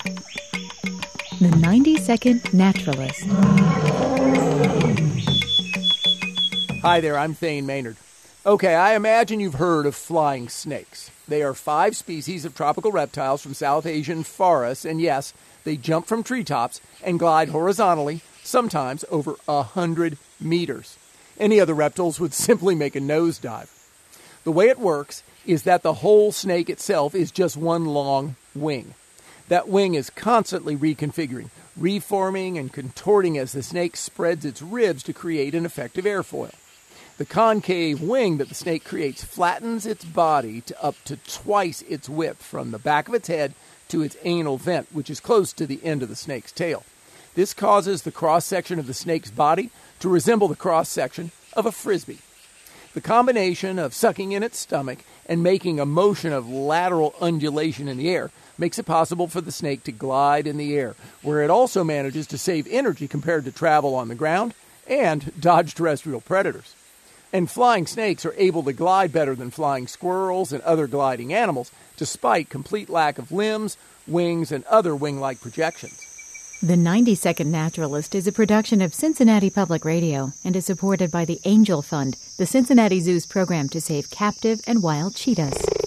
The 90-Second Naturalist. Hi there, I'm Thane Maynard. Okay, I imagine you've heard of flying snakes. They are 5 species of tropical reptiles from South Asian forests, and yes, they jump from treetops and glide horizontally, sometimes over 100 meters. Any other reptiles would simply make a nosedive. The way it works is that the whole snake itself is just one long wing. That wing is constantly reconfiguring, reforming, and contorting as the snake spreads its ribs to create an effective airfoil. The concave wing that the snake creates flattens its body to up to twice its width from the back of its head to its anal vent, which is close to the end of the snake's tail. This causes the cross-section of the snake's body to resemble the cross-section of a frisbee. The combination of sucking in its stomach and making a motion of lateral undulation in the air makes it possible for the snake to glide in the air, where it also manages to save energy compared to travel on the ground and dodge terrestrial predators. And flying snakes are able to glide better than flying squirrels and other gliding animals, despite complete lack of limbs, wings, and other wing-like projections. The 90-Second Naturalist is a production of Cincinnati Public Radio and is supported by the Angel Fund, the Cincinnati Zoo's program to save captive and wild cheetahs.